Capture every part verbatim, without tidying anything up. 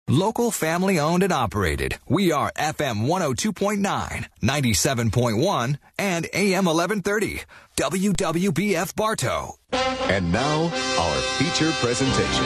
Local, family-owned and operated. We are F M one oh two point nine, ninety-seven point one, and A M eleven thirty. W W B F Bartow. And now, our feature presentation.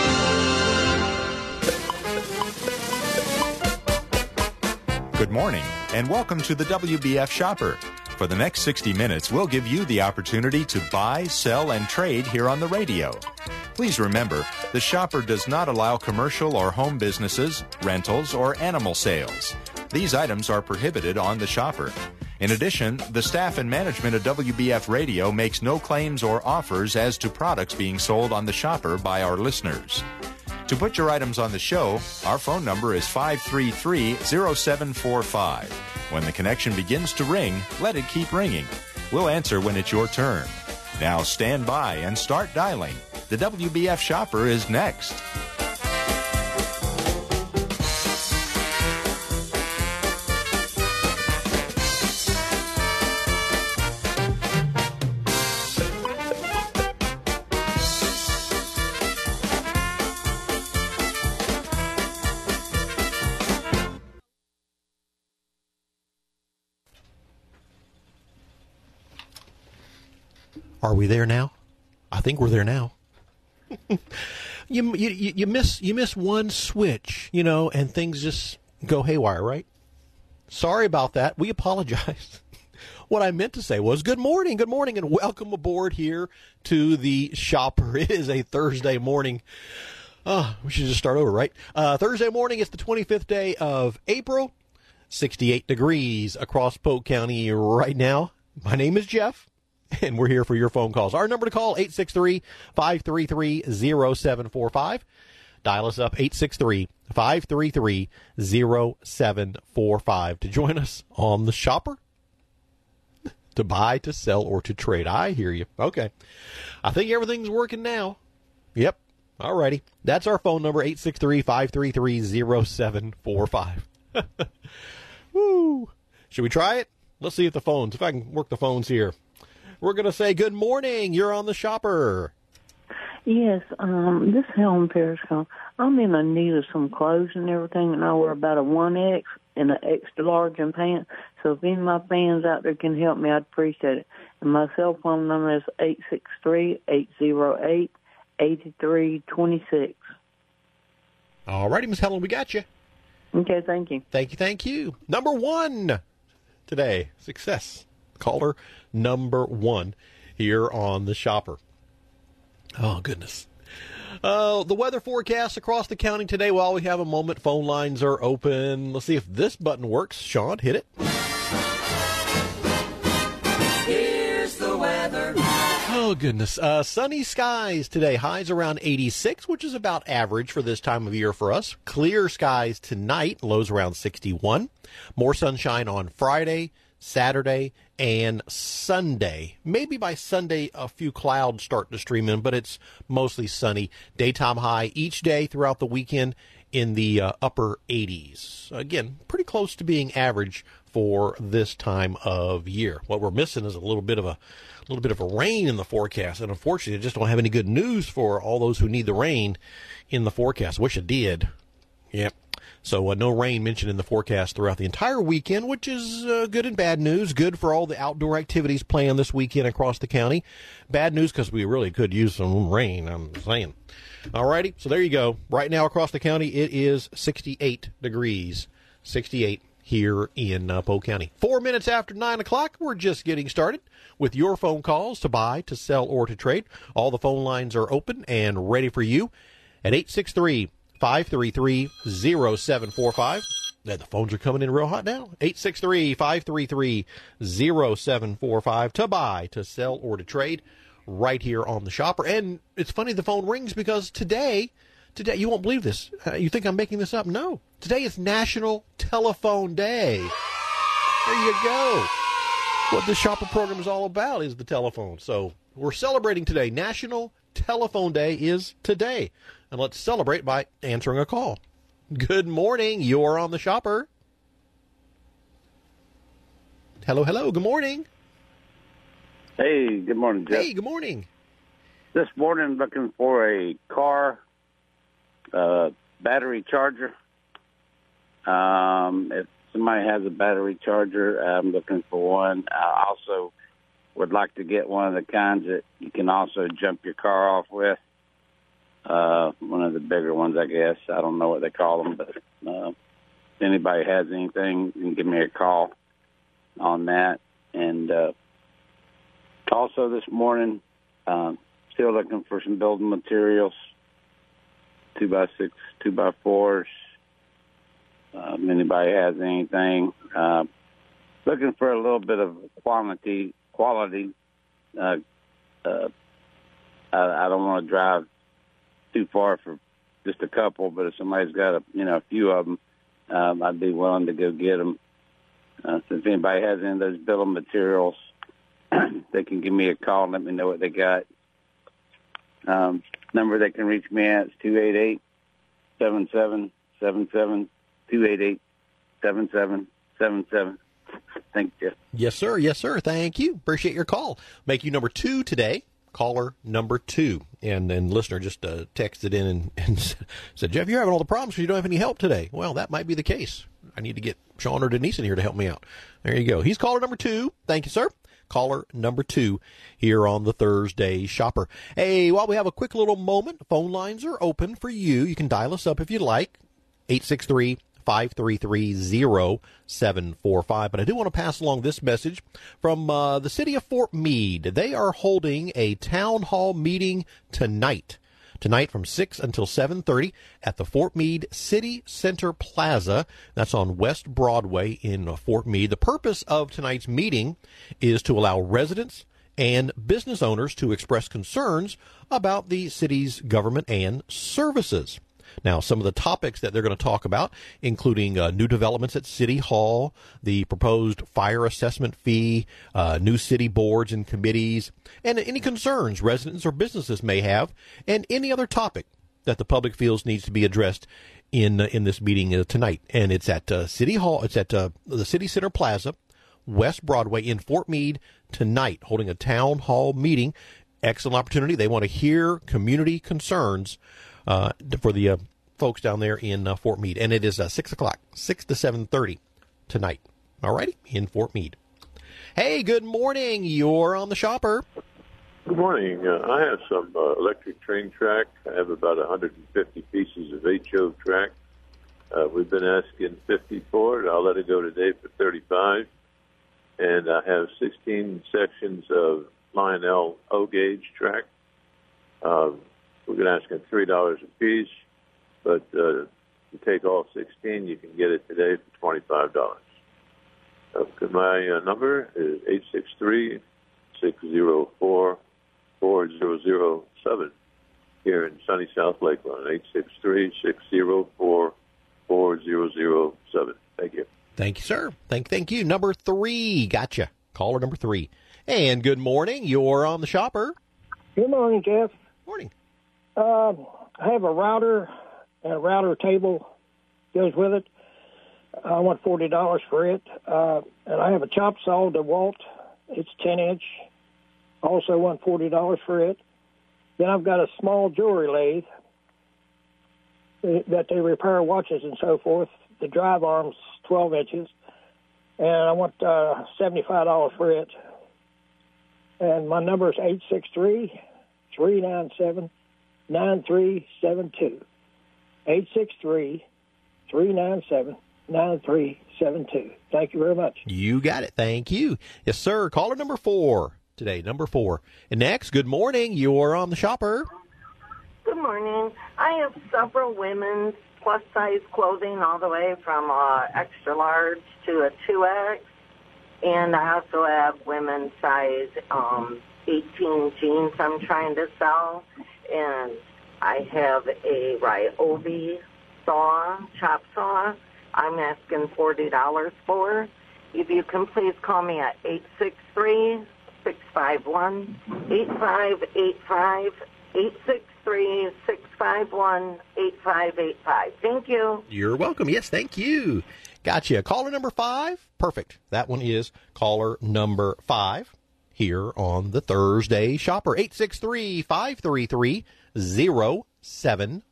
Good morning, and welcome to the W B F Shopper. For the next sixty minutes, we'll give you the opportunity to buy, sell, and trade here on the radio. Please remember, the Shopper does not allow commercial or home businesses, rentals, or animal sales. These items are prohibited on the Shopper. In addition, the staff and management of W B F Radio makes no claims or offers as to products being sold on the Shopper by our listeners. To put your items on the show, our phone number is five three three, zero seven four five. When the connection begins to ring, let it keep ringing. We'll answer when it's your turn. Now stand by and start dialing. The W B F Shopper is next. Are we there now? I think we're there now. you, you you miss you miss one switch, you know, and things just go haywire, right? Sorry about that. We apologize. What I meant to say was good morning, good morning, and welcome aboard here to the Shopper. It is a Thursday morning. Oh, we should just start over, right? Uh, Thursday morning, it's the twenty-fifth day of April, sixty-eight degrees across Polk County right now. My name is Jeff. And we're here for your phone calls. Our number to call, eight six three, five three three, zero seven four five. Dial us up, eight six three, five three three, zero seven four five. To join us on the Shopper. To buy, to sell, or to trade. I hear you. Okay. I think everything's working now. Yep. All righty. That's our phone number, eight six three, five three three, zero seven four five. Woo. Should we try it? Let's see if the phones, if I can work the phones here. We're going to say good morning. You're on the Shopper. Yes, um, this is Helen Periscombe. I'm in a need of some clothes and everything, and I wear about a one X and an extra large in pants. So if any of my fans out there can help me, I'd appreciate it. And my cell phone number is eight six three, eight zero eight, eight three two six. All righty, Miss Helen, we got you. Okay, thank you. Thank you, thank you. Number one today, success. Caller number one here on the Shopper. Oh, goodness. Uh, the weather forecast across the county today, while we have a moment, phone lines are open. Let's see if this button works. Sean, hit it. Here's the weather. Oh, goodness. Uh, sunny skies today. Highs around eighty-six, which is about average for this time of year for us. Clear skies tonight. Lows around sixty-one. More sunshine on Friday, Saturday, and Sunday. Maybe by Sunday, a few clouds start to stream in, but it's mostly sunny. Daytime high each day throughout the weekend in the uh, upper eighties. Again, pretty close to being average for this time of year. What we're missing is a little bit of a little bit of a rain in the forecast, and unfortunately, I just don't have any good news for all those who need the rain in the forecast. Wish I did. Yep. So uh, no rain mentioned in the forecast throughout the entire weekend, which is uh, good and bad news. Good for all the outdoor activities planned this weekend across the county. Bad news because we really could use some rain, I'm saying. All righty, so there you go. Right now across the county, it is sixty-eight degrees. sixty-eight here in uh, Polk County. Four minutes after nine o'clock, we're just getting started with your phone calls to buy, to sell, or to trade. All the phone lines are open and ready for you at eight six three, five three three, zero seven four five. The phones are coming in real hot now. eight six three, five three three, zero seven four five to buy, to sell, or to trade right here on the Shopper. And it's funny the phone rings because today, today you won't believe this. Uh, you think I'm making this up? No. Today is National Telephone Day. There you go. What the Shopper program is all about is the telephone. So we're celebrating today. National Telephone Day is today. And let's celebrate by answering a call. Good morning. You're on the Shopper. Hello, hello. Good morning. Hey, good morning, Jeff. Hey, good morning. This morning, looking for a car, uh, battery charger. Um, if somebody has a battery charger, I'm looking for one. I also would like to get one of the kinds that you can also jump your car off with. Uh, one of the bigger ones, I guess. I don't know what they call them, but uh, if anybody has anything, you can give me a call on that. And uh, also this morning, um, still looking for some building materials, two by six, two by fours. Uh, if anybody has anything, uh, looking for a little bit of quantity, quality. Uh, uh, I, I don't want to drive too far for just a couple, but if somebody's got a, you know, a few of them, um, I'd be willing to go get them. Uh, so if anybody has any of those building materials, they can give me a call and let me know what they got. Um, number they can reach me at is two eight eight, seven seven seven seven, two eight eight, seven seven seven seven. Thank you. Yes, sir. Yes, sir. Thank you. Appreciate your call. Make you number two today. Caller number two. And and listener just uh, texted in and, and said, Jeff, you're having all the problems because you don't have any help today. Well, that might be the case. I need to get Sean or Denise in here to help me out. There you go. He's caller number two. Thank you, sir. Caller number two here on the Thursday Shopper. Hey, while we have a quick little moment, phone lines are open for you. You can dial us up if you'd like, eight six three, five three three, zero seven four five. But I do want to pass along this message from uh, the city of Fort Meade. They are holding a town hall meeting tonight. Tonight from six until seven thirty at the Fort Meade City Center Plaza. That's on West Broadway in uh, Fort Meade. The purpose of tonight's meeting is to allow residents and business owners to express concerns about the city's government and services. Now, some of the topics that they're going to talk about, including uh, new developments at City Hall, the proposed fire assessment fee, uh, new city boards and committees, and any concerns residents or businesses may have, and any other topic that the public feels needs to be addressed in uh, in this meeting uh, tonight. And it's at uh, City Hall. It's at uh, the City Center Plaza, West Broadway in Fort Meade tonight, holding a town hall meeting. Excellent opportunity. They want to hear community concerns Uh, for the uh, folks down there in uh, Fort Meade. And it is uh, six o'clock, six to seven thirty tonight. All righty, in Fort Meade. Hey, good morning. You're on the Shopper. Good morning. Uh, I have some uh, electric train track. I have about one hundred fifty pieces of H O track. Uh, we've been asking fifty for it. I'll let it go today for thirty-five. And I have sixteen sections of Lionel O-gauge track. Um, We're going to ask them three dollars a piece, but uh, to take all sixteen, you can get it today for twenty-five dollars. Uh, my uh, number is eight six three, six zero four, four zero zero seven here in sunny South Lakeland, eight six three, six zero four, four zero zero seven. Thank you. Thank you, sir. Thank, thank you. Number three. Gotcha. Caller number three. And good morning. You're on the Shopper. Good morning, Jeff. Morning. Uh, I have a router and a router table goes with it. I want forty dollars for it. Uh, and I have a chop saw DeWalt. It's ten inch. Also want forty dollars for it. Then I've got a small jewelry lathe that they repair watches and so forth. The drive arm's twelve inches. And I want uh, seventy-five dollars for it. And my number is eight six three, three nine seven, nine three seven two. eight six three, three nine seven, nine three seven two. Thank you very much. You got it. Thank you. Yes, sir. Caller number four today, number four. And next, good morning. You're on the Shopper. Good morning. I have several women's plus-size clothing all the way from uh, extra large to a two X. And I also have women's size um, eighteen jeans I'm trying to sell. And I have a Ryobi saw, chop saw, I'm asking forty dollars for. If you can please call me at eight six three, six five one, eight five eight five, eight six three, six five one, eight five eight five. Thank you. You're welcome. Yes, thank you. Gotcha. Caller number five. Perfect. That one is caller number five here on the Thursday Shopper. eight six three, five three three, zero seven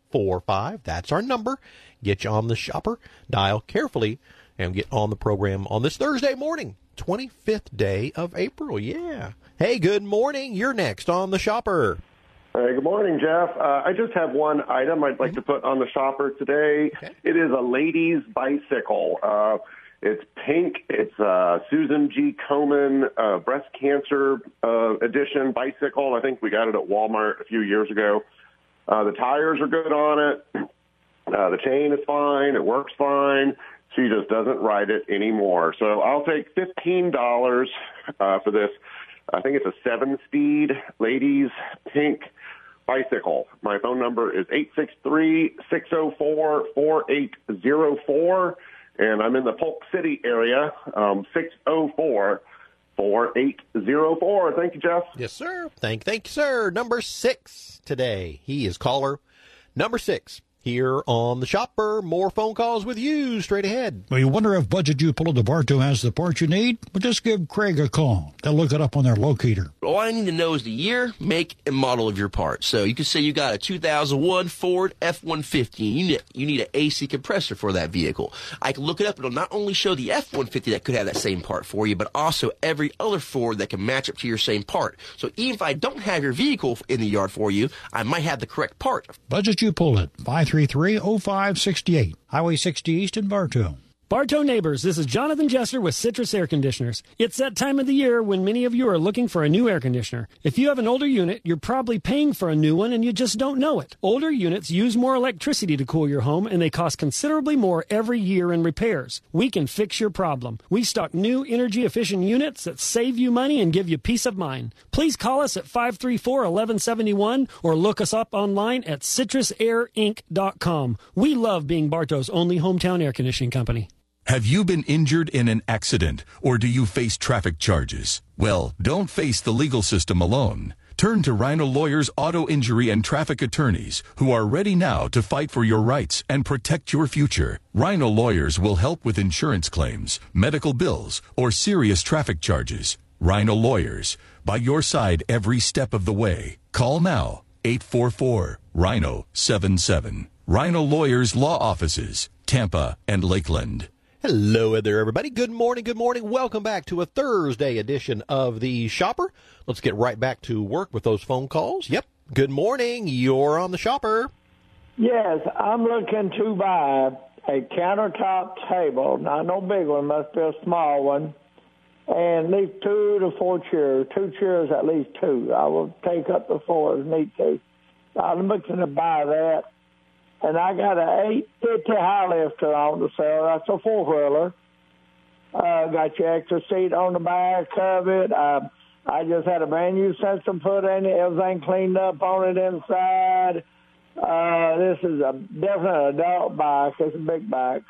four five. That's our number. Get you on the shopper. Dial carefully and get on the program on this Thursday morning, twenty-fifth day of April. Yeah. Hey, good morning. You're next on the shopper. Hey, good morning, Jeff. Uh, I just have one item I'd like mm-hmm. to put on the shopper today. Okay. It is a lady's bicycle. Uh, it's pink. It's uh, Susan G. Komen uh, breast cancer uh, edition bicycle. I think we got it at Walmart a few years ago. Uh, the tires are good on it. Uh, the chain is fine. It works fine. She just doesn't ride it anymore. So I'll take fifteen dollars uh, for this. I think it's a seven-speed ladies pink bicycle. My phone number is eight six three, six oh four, four eight oh four, and I'm in the Polk City area, um, six oh four, four eight oh four. Thank you, Jeff. Yes, sir. Thank, thank you, sir. Number six today. He is caller number six. Here on the shopper, more phone calls with you straight ahead. Well, you wonder if Budget U Polo DeBarto has the part you need? Well, just give Craig a call. They'll look it up on their locator. All I need to know is the year, make, and model of your part. So you could say you got a two thousand one Ford F one fifty. You need, you need an A C compressor for that vehicle. I can look it up. It'll not only show the F one fifty that could have that same part for you, but also every other Ford that can match up to your same part. So even if I don't have your vehicle in the yard for you, I might have the correct part. Budget U Polo it. five three three, oh five six eight. Highway sixty East in Bartow. Bartow neighbors, this is Jonathan Jester with Citrus Air Conditioners. It's that time of the year when many of you are looking for a new air conditioner. If you have an older unit, you're probably paying for a new one and you just don't know it. Older units use more electricity to cool your home and they cost considerably more every year in repairs. We can fix your problem. We stock new energy efficient units that save you money and give you peace of mind. Please call us at five three four, one one seven one or look us up online at citrus air inc dot com. We love being Bartow's only hometown air conditioning company. Have you been injured in an accident, or do you face traffic charges? Well, don't face the legal system alone. Turn to Rhino Lawyers Auto Injury and Traffic Attorneys, who are ready now to fight for your rights and protect your future. Rhino Lawyers will help with insurance claims, medical bills, or serious traffic charges. Rhino Lawyers, by your side every step of the way. Call now, eight four four, Rhino seven seven. Rhino Lawyers Law Offices, Tampa and Lakeland. Hello there, everybody. Good morning, good morning. Welcome back to a Thursday edition of the Shopper. Let's get right back to work with those phone calls. Yep. Good morning. You're on the Shopper. Yes, I'm looking to buy a countertop table. Not no big one, must be a small one. And at least two to four chairs. Two chairs, at least two. I will take up the four if need to. I'm looking to buy that. And I got an eight fifty high lifter on the sale. That's a four-wheeler. Uh, got your extra seat on the back of it. Uh, I just had a brand new sensor put in it. Everything cleaned up on it inside. Uh, this is a definite adult bike. It's a big bike.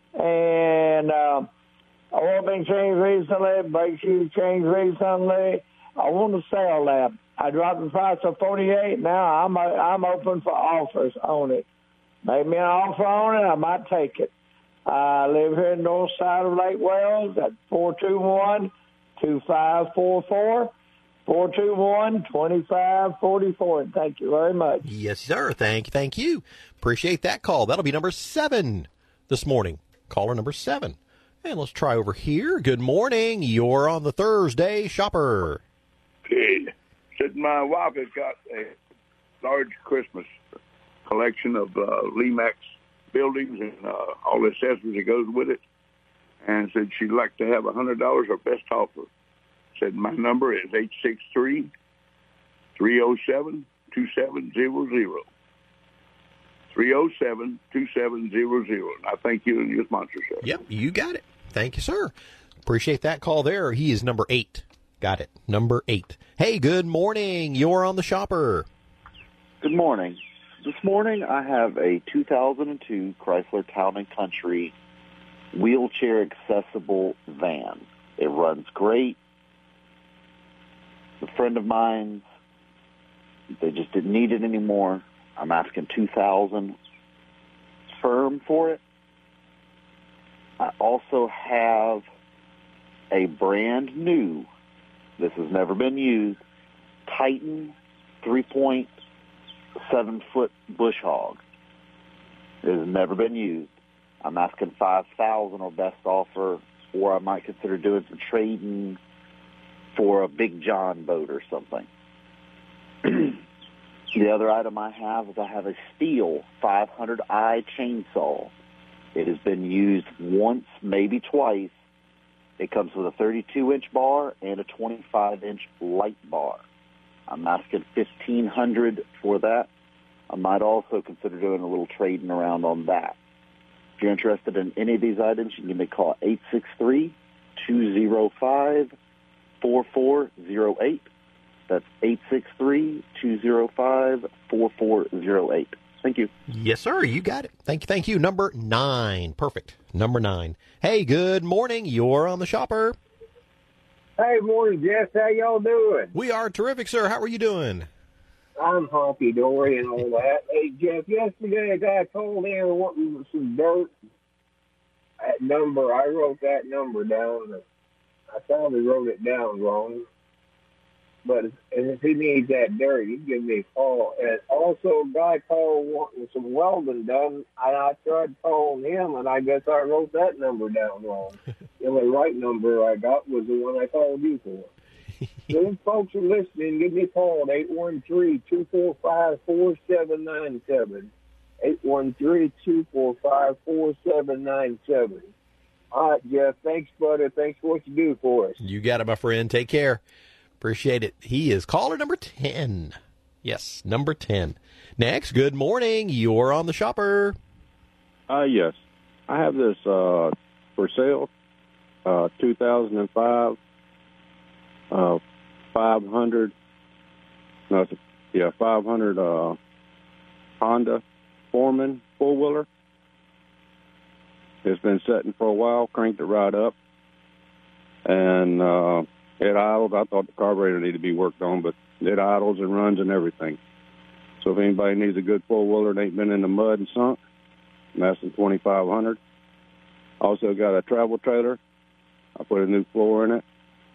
And uh, oil been changed recently. Brake shoes changed recently. I want to sell that. I dropped the price to forty-eight. Now I'm I'm open for offers on it. Make me an offer on it, I might take it. I live here in the north side of Lake Wales at four two one, two five four four, four two one, two five four four. Thank you very much. Yes, sir. Thank, thank you. Appreciate that call. That'll be number seven this morning. Caller number seven. And let's try over here. Good morning. You're on the Thursday Shopper. Hey, said my wife has got a large Christmas collection of uh, Lemax buildings and uh, all the accessories that goes with it, and said she'd like to have one hundred dollars her best offer. Said my number is eight six three, three oh seven, two seven zero zero. three oh seven, two seven zero zero. And I thank you and your sponsor, sir. Yep, you got it. Thank you, sir. Appreciate that call there. He is number eight. Got it. Number eight. Hey, good morning. You're on the Shopper. Good morning. This morning I have a two thousand two Chrysler Town and Country wheelchair accessible van. It runs great. A friend of mine, they just didn't need it anymore. I'm asking two thousand dollars firm for it. I also have a brand new, this has never been used, Titan three point seven foot bush hog. It has never been used. I'm asking five thousand or best offer, or I might consider doing some trading for a Big John boat or something. The other item I have is I have a Stihl five hundred i chainsaw. It has been used once, maybe twice. It comes with a thirty-two inch bar and a twenty-five inch light bar. I'm asking fifteen hundred dollars for that. I might also consider doing a little trading around on that. If you're interested in any of these items, you can give me a call eight six three, two zero five, four four zero eight. That's eight six three, two zero five, four four zero eight. Thank you. Yes, sir. You got it. Thank you. Thank you. Number nine. Perfect. Number nine. Hey, good morning. You're on the Shopper. Hey, morning, Jeff. How y'all doing? We are terrific, sir. How are you doing? I'm honky-dory and all that. Hey, Jeff, yesterday a guy called in wanting some dirt. That number, I wrote that number down. I probably wrote it down wrong. But if, if he needs that dirt, he can give me a call. And also, a guy called wanting some welding done, and I tried calling him, and I guess I wrote that number down wrong. The only right number I got was the one I called you for. So if folks are listening, give me a call at eight one three, two four five, four seven nine seven. eight one three, two four five, four seven nine seven. All right, Jeff. Thanks, buddy. Thanks for what you do for us. You got it, my friend. Take care. Appreciate it. He is caller number ten. Yes, number ten. Next, good morning. You're on the Shopper. Uh, yes. I have this uh, for sale, uh, two thousand five, uh, five hundred, no, yeah, five hundred uh, Honda Foreman four-wheeler. It's been sitting for a while, cranked it right up, and uh, it idled. I thought the carburetor needed to be worked on, but it idles and runs and everything. So if anybody needs a good four-wheeler that ain't been in the mud and sunk, I'm asking twenty-five hundred dollars. Also got a travel trailer. I put a new floor in it,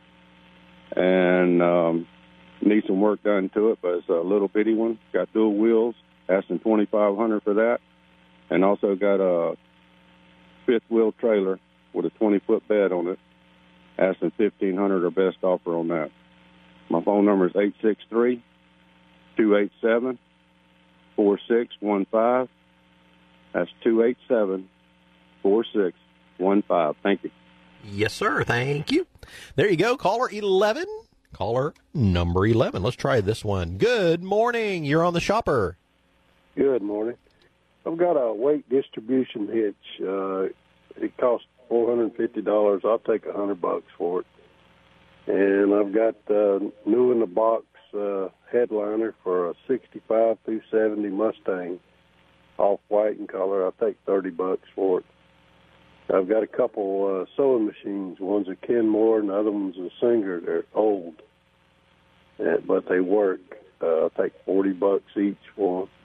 and um, need some work done to it, but it's a little bitty one. Got dual wheels, asking twenty-five hundred dollars for that, and also got a fifth-wheel trailer with a twenty-foot bed on it, asking fifteen hundred dollars or best offer on that. My phone number is eight six three, two eight seven, four six one five. That's two eight seven, four six one five. Thank you. Yes, sir. Thank you. There you go. Caller eleven. Caller number eleven. Let's try this one. Good morning. You're on the Shopper. Good morning. I've got a weight distribution hitch. Uh, it costs four hundred fifty dollars. I'll take a hundred bucks for it. And I've got uh, new in the box uh, headliner for a sixty-five through seventy Mustang, off white in color. I'll take thirty bucks for it. I've got a couple uh, sewing machines. One's a Kenmore and the other one's a Singer. They're old, uh, but they work. Uh, I'll take forty bucks each for them.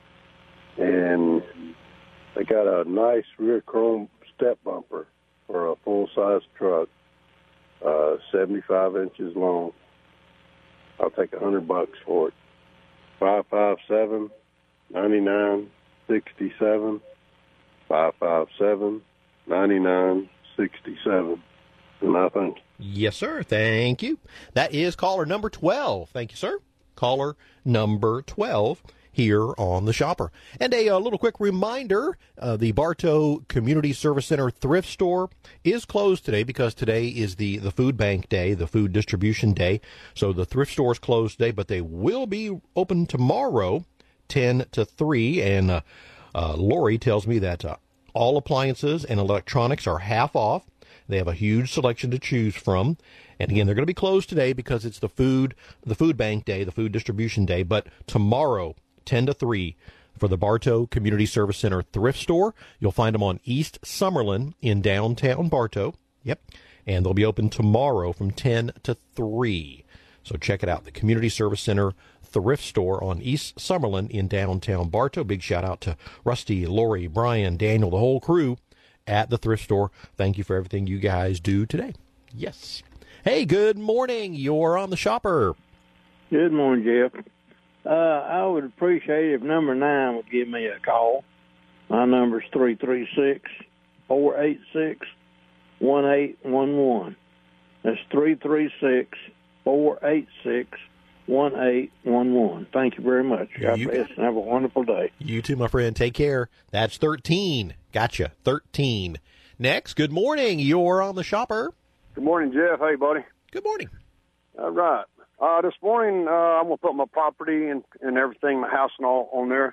And they got a nice rear chrome step bumper for a full-size truck, uh, seventy-five inches long. I'll take a hundred bucks for it. Five five seven, ninety-nine, sixty-seven. Five five seven, ninety-nine, sixty-seven. And I thank you. Yes, sir. Thank you. That is caller number twelve. Thank you, sir. Caller number twelve. Here on the Shopper. And a, a little quick reminder, uh, the Bartow Community Service Center thrift store is closed today because today is the, the food bank day, the food distribution day. So the thrift store is closed today, but they will be open tomorrow, ten to three. And uh, uh, Lori tells me that uh, all appliances and electronics are half off. They have a huge selection to choose from. And again, they're going to be closed today because it's the food, the food bank day, the food distribution day. But tomorrow, ten to three for the Bartow Community Service Center thrift store. You'll find them on East Summerlin in downtown Bartow. Yep. And they'll be open tomorrow from ten to three. So check it out. The Community Service Center thrift store on East Summerlin in downtown Bartow. Big shout out to Rusty, Lori, Brian, Daniel, the whole crew at the thrift store. Thank you for everything you guys do today. Yes. Hey, good morning. You're on the Shopper. Good morning, Jeff. Uh, I would appreciate if number nine would give me a call. My number's three three six, four eight six, one eight one one. That's three three six, four eight six, one eight one one. Thank you very much. God You bless and have a wonderful day. You too, my friend. Take care. That's thirteen. Gotcha. thirteen. Next, good morning. You're on the Shopper. Good morning, Jeff. Hey, buddy. Good morning. All right. Uh, this morning, uh, I'm going to put my property and, and everything, my house and all on there.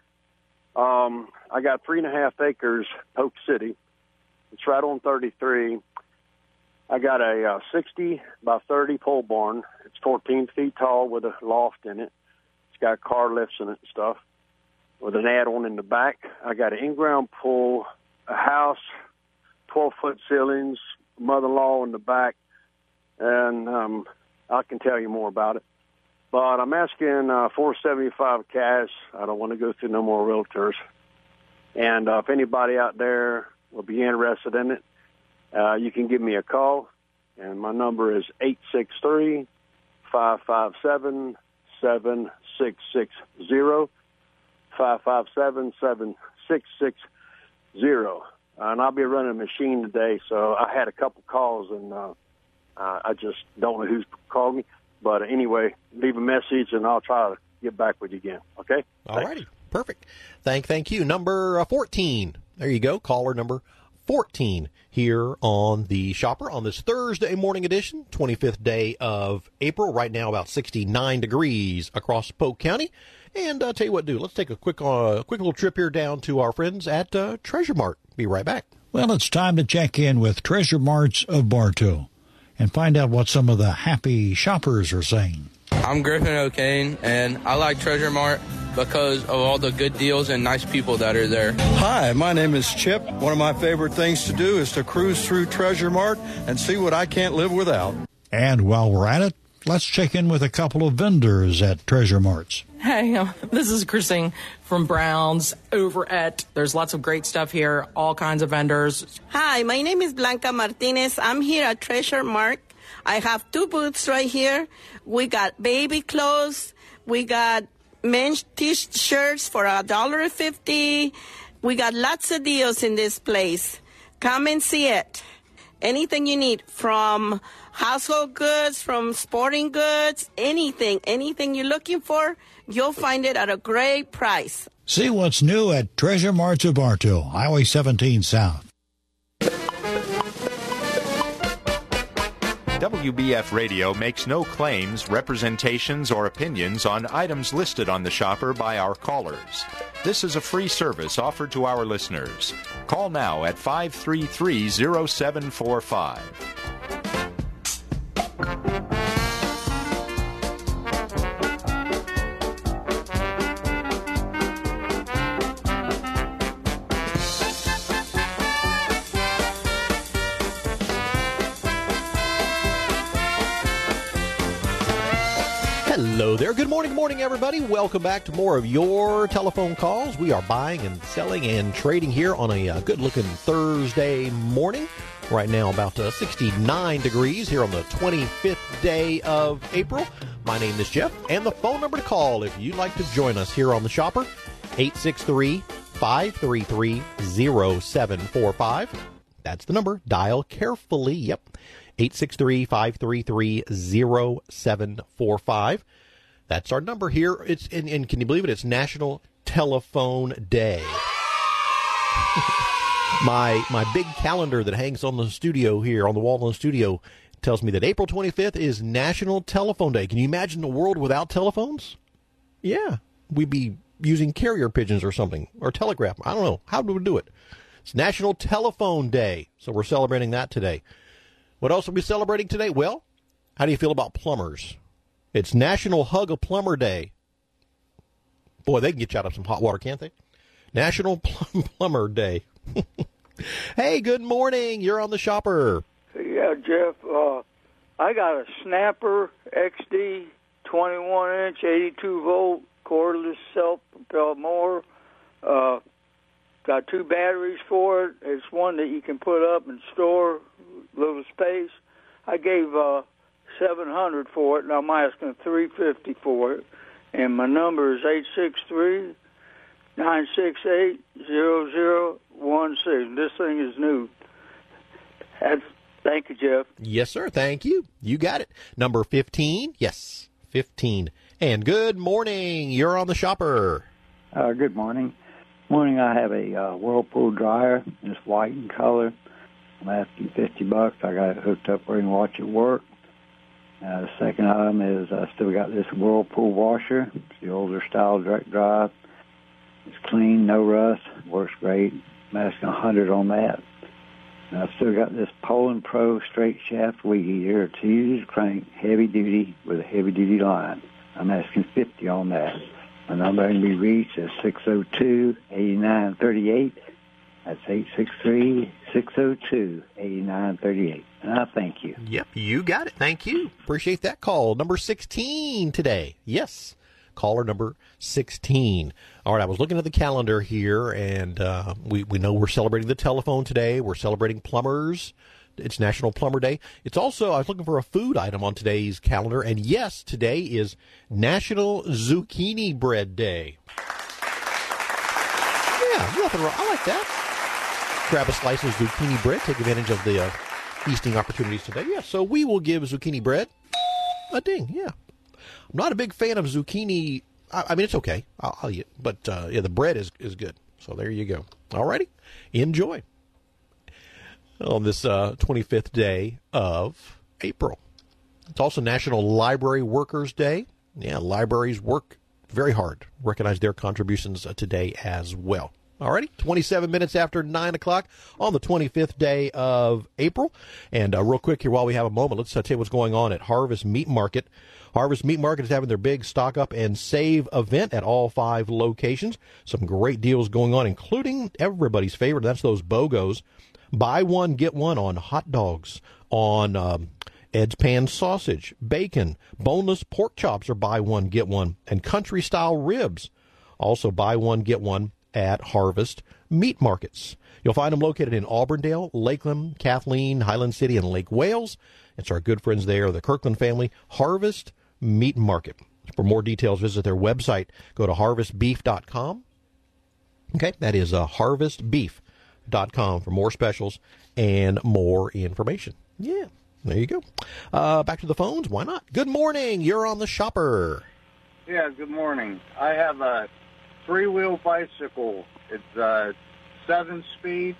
Um, I got three and a half acres, Polk City. It's right on thirty-three. I got a uh, sixty by thirty pole barn. It's fourteen feet tall with a loft in it. It's got car lifts in it and stuff with an add-on in the back. I got an in-ground pool, a house, twelve-foot ceilings, mother-in-law in the back, and um, I can tell you more about it. But I'm asking uh, four seventy-five cash. I don't want to go through no more realtors. And uh, if anybody out there will be interested in it, uh, you can give me a call. And my number is eight six three, five five seven, seven six six zero, five five seven, seven six six zero. And I'll be running a machine today, so I had a couple calls, and uh, uh, I just don't know who's called me. But anyway, leave a message, and I'll try to get back with you again, okay? All righty. Perfect. Thank thank you. Number uh, fourteen. There you go. Caller number fourteen here on the Shopper on this Thursday morning edition, twenty-fifth day of April. Right now about sixty-nine degrees across Polk County. And uh, tell you what, do let's take a quick uh, quick little trip here down to our friends at uh, Treasure Mart. Be right back. Well, it's time to check in with Treasure Marts of Bartow and find out what some of the happy shoppers are saying. I'm Griffin O'Kane, and I like Treasure Mart because of all the good deals and nice people that are there. Hi, my name is Chip. One of my favorite things to do is to cruise through Treasure Mart and see what I can't live without. And while we're at it, let's check in with a couple of vendors at Treasure Marts. Hey, um, this is Christine from Brown's over at, there's lots of great stuff here, all kinds of vendors. Hi, my name is Blanca Martinez. I'm here at Treasure Mart. I have two booths right here. We got baby clothes. We got men's T-shirts for a dollar fifty. We got lots of deals in this place. Come and see it. Anything you need, from household goods, from sporting goods, anything, anything you're looking for, you'll find it at a great price. See what's new at Treasure Marts of Bartow, Highway seventeen South. W B F Radio makes no claims, representations, or opinions on items listed on the Shopper by our callers. This is a free service offered to our listeners. Call now at five three three, zero seven four five. Hello there. Good morning, morning, everybody. Welcome back to more of your telephone calls. We are buying and selling and trading here on a uh, good-looking Thursday morning. Right now, about uh, sixty-nine degrees here on the twenty-fifth day of April. My name is Jeff, and the phone number to call if you'd like to join us here on the Shopper, eight six three, five three three, zero seven four five. That's the number. Dial carefully. Yep. eight six three, five three three, zero seven four five. That's our number here. It's and, and can you believe it? It's National Telephone Day. my my big calendar that hangs on the studio here, on the wall in the studio, tells me that April twenty-fifth is National Telephone Day. Can you imagine a world without telephones? Yeah. We'd be using carrier pigeons or something, or telegraph. I don't know. How do we do it? It's National Telephone Day, so we're celebrating that today. What else are we celebrating today? Well, how do you feel about plumbers? It's National Hug a Plumber Day. Boy, they can get you out of some hot water, can't they? National Plum- Plumber Day. Hey, good morning. You're on the Shopper. Yeah, Jeff. Uh, I got a Snapper X D twenty-one inch, eighty-two volt, cordless self-propelled mower. Uh, got two batteries for it. It's one that you can put up and store little space. I gave uh, seven hundred for it, and I'm asking three fifty for it. And my number is eight six three, nine six eight, zero zero one six. This thing is new. That's, thank you, Jeff. Yes, sir. Thank you. You got it. Number fifteen. Yes, fifteen. And good morning. You're on the Shopper. Uh, good morning. Morning, I have a uh, Whirlpool dryer. It's white in color. I'm asking fifty bucks. I got it hooked up where you can watch it work. Uh, the second item is I still got this Whirlpool washer. It's the older style direct drive. It's clean, no rust, works great. I'm asking one hundred on that. And I've still got this Poland Pro straight shaft weed eater, a two-user crank, heavy duty with a heavy duty line. I'm asking fifty on that. My number can be reached at six oh two, eight nine three eight. That's eight six three, six oh two, eight nine three eight. And I thank you. Yep, you got it. Thank you. Appreciate that call. Number sixteen today. Yes, caller number sixteen. All right, I was looking at the calendar here, and uh, we, we know we're celebrating the telephone today. We're celebrating plumbers. It's National Plumber Day. It's also, I was looking for a food item on today's calendar, and yes, today is National Zucchini Bread Day. Yeah, nothing wrong. I like that. Grab a slice of zucchini bread, take advantage of the uh, feasting opportunities today. Yeah, so we will give zucchini bread a ding, yeah. I'm not a big fan of zucchini. I, I mean, it's okay. I'll, I'll eat it. But, uh, yeah, the bread is, is good. So there you go. All righty. Enjoy. On this uh, twenty-fifth day of April. It's also National Library Workers Day. Yeah, libraries work very hard. Recognize their contributions uh, today as well. All righty, twenty-seven minutes after nine o'clock on the twenty-fifth day of April. And uh, real quick here, while we have a moment, let's uh, tell you what's going on at Harvest Meat Market. Harvest Meat Market is having their big stock up and save event at all five locations. Some great deals going on, including everybody's favorite. That's those BOGOs. Buy one, get one on hot dogs, on um, Ed's Pan sausage, bacon, boneless pork chops are buy one, get one, and country-style ribs. Also buy one, get one at Harvest Meat Markets. You'll find them located in Auburndale, Lakeland, Kathleen, Highland City, and Lake Wales. It's our good friends there, the Kirkland family, Harvest Meat Market. For more details, visit their website. Go to harvest beef dot com. Okay, that is uh, harvest beef dot com for more specials and more information. Yeah, there you go. Uh, back to the phones. Why not? Good morning. You're on the Shopper. Yeah, good morning. I have a three-wheel bicycle. It's uh, seven-speed,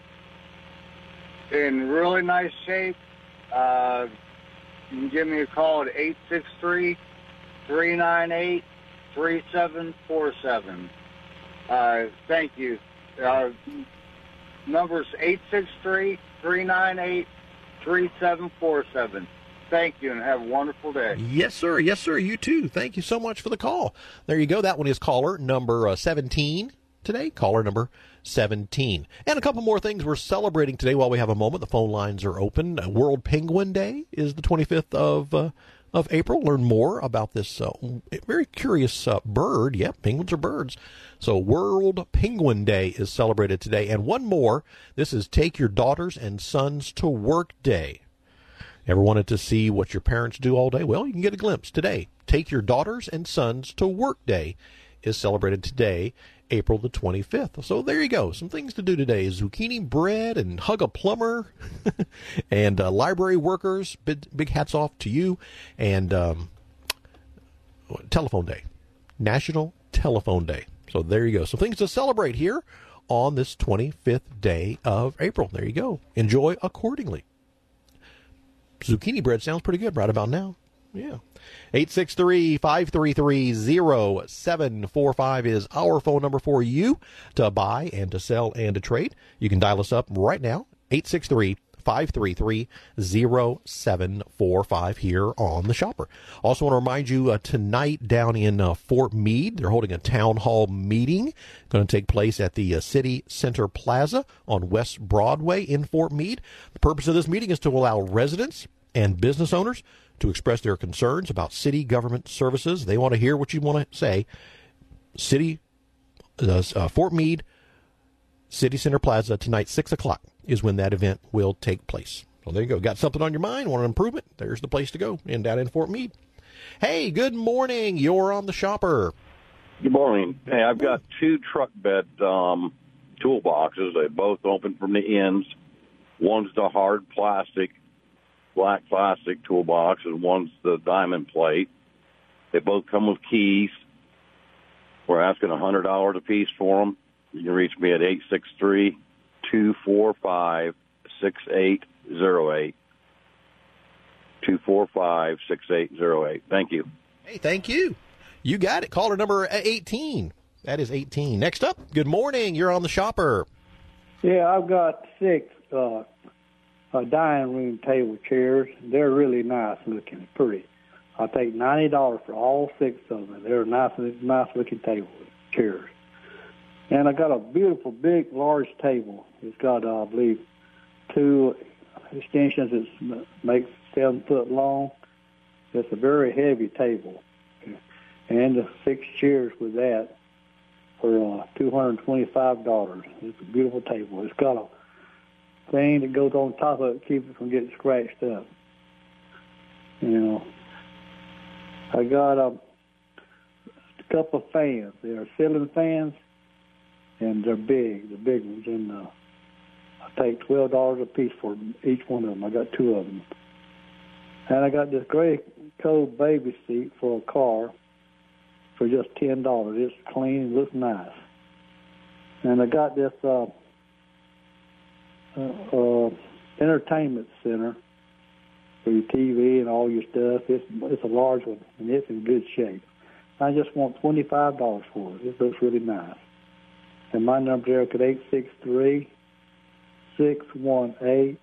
in really nice shape. Uh, you can give me a call at eight six three, three nine eight, three seven four seven. Uh, thank you. Uh, number's eight six three, three nine eight, three seven four seven. Thank you, and have a wonderful day. Yes, sir. Yes, sir. You too. Thank you so much for the call. There you go. That one is caller number uh, seventeen today. Caller number seventeen. And a couple more things we're celebrating today while we have a moment. The phone lines are open. Uh, World Penguin Day is the twenty-fifth of uh, of April. Learn more about this uh, very curious uh, bird. Yep, penguins are birds. So World Penguin Day is celebrated today. And one more. This is Take Your Daughters and Sons to Work Day. Ever wanted to see what your parents do all day? Well, you can get a glimpse today. Take Your Daughters and Sons to Work Day is celebrated today, April the twenty-fifth. So there you go. Some things to do today. Zucchini bread and hug a plumber and uh, library workers. Big, big hats off to you. And um, Telephone Day. National Telephone Day. So there you go. Some things to celebrate here on this twenty-fifth day of April. There you go. Enjoy accordingly. Zucchini bread sounds pretty good right about now. Yeah. eight six three, five three three, zero seven four five is our phone number for you to buy and to sell and to trade. You can dial us up right now, eight six three, five three three, zero seven four five here on The Shopper. Also want to remind you uh, tonight down in uh, Fort Meade, they're holding a town hall meeting. Going to take place at the uh, City Center Plaza on West Broadway in Fort Meade. The purpose of this meeting is to allow residents and business owners to express their concerns about city government services. They want to hear what you want to say. City, uh, uh, Fort Meade, City Center Plaza tonight, six o'clock is when that event will take place. So there you go. Got something on your mind? Want an improvement? There's the place to go, and down in Fort Meade. Hey, good morning. You're on The Shopper. Good morning. Hey, I've got two truck bed um, toolboxes. They both open from the ends. One's the hard plastic, black plastic toolbox, and one's the diamond plate. They both come with keys. We're asking one hundred dollars a piece for them. You can reach me at eight six three, two four five, six eight zero eight. two four five, six eight zero eight. Thank you. Hey, thank you. You got it. Caller number eighteen. That is eighteen. Next up, good morning. You're on the Shopper. Yeah, I've got six uh, uh, dining room table chairs. They're really nice looking, pretty. I'll take ninety dollars for all six of them. They're nice, nice looking table chairs. And I got a beautiful, big, large table. It's got, uh, I believe, two extensions that makes seven foot long. It's a very heavy table. And the six chairs with that for uh, two hundred twenty-five dollars. It's a beautiful table. It's got a thing that goes on top of it to keep it from getting scratched up. You know. I got a, a couple of fans. They're ceiling fans, and they're big, the big ones. And uh, I take twelve dollars a piece for each one of them. I got two of them. And I got this gray coat baby seat for a car for just ten dollars. It's clean, it looks nice. And I got this uh, uh, uh, entertainment center for your T V and all your stuff. It's, it's a large one, and it's in good shape. I just want twenty-five dollars for it. It looks really nice. And my number there is eight six three, six one eight,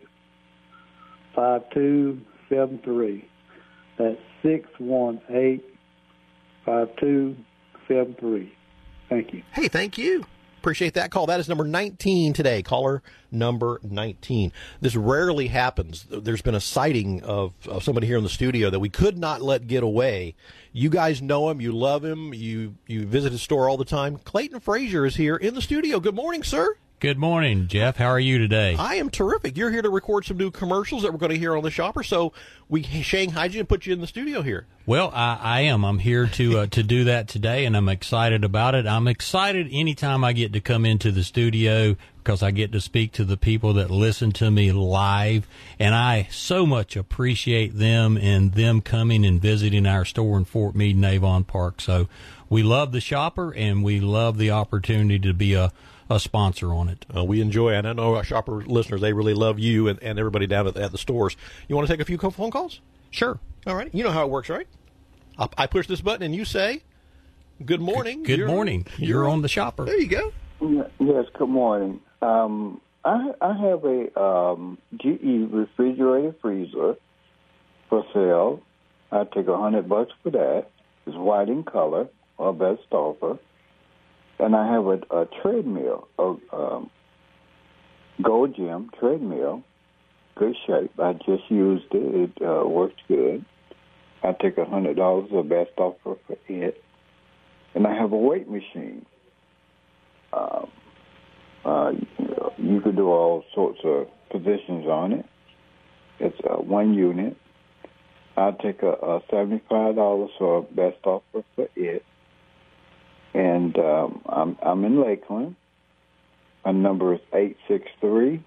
five two seven three. That's six one eight, five two seven three. Thank you. Hey, thank you. Appreciate that call. That is number nineteen today. Caller number nineteen. This rarely happens. There's been a sighting of, of somebody here in the studio that we could not let get away. You guys know him. You love him. You, you visit his store all the time. Clayton Frazier is here in the studio. Good morning, sir. Good morning, Jeff. How are you today? I am terrific. You're here to record some new commercials that we're going to hear on the Shopper, so we shanghaied you and put you in the studio here. Well, I, I am. I'm here to uh, to do that today, and I'm excited about it. I'm excited anytime I get to come into the studio because I get to speak to the people that listen to me live, and I so much appreciate them and them coming and visiting our store in Fort Meade and Avon Park. So we love the Shopper, and we love the opportunity to be a a sponsor on it. Uh, we enjoy it. And I know our Shopper listeners, they really love you and, and everybody down at, at the stores. You want to take a few phone calls? Sure. All right. You know how it works, right? I, I push this button and you say, good morning. Good, good you're, morning. You're, you're on the Shopper. There you go. Yes, good morning. Um, I, I have a um, G E refrigerator freezer for sale. I take a hundred bucks for that. It's white in color, or best offer. And I have a, a treadmill, a um, Gold Gym treadmill, good shape. I just used it. It uh, works good. I take one hundred dollars the best offer for it. And I have a weight machine. Um, uh, you, know, you could do all sorts of positions on it. It's uh, one unit. I take a, a seventy-five dollars for best offer for it. And um, I'm, I'm in Lakeland. My number is eight six three,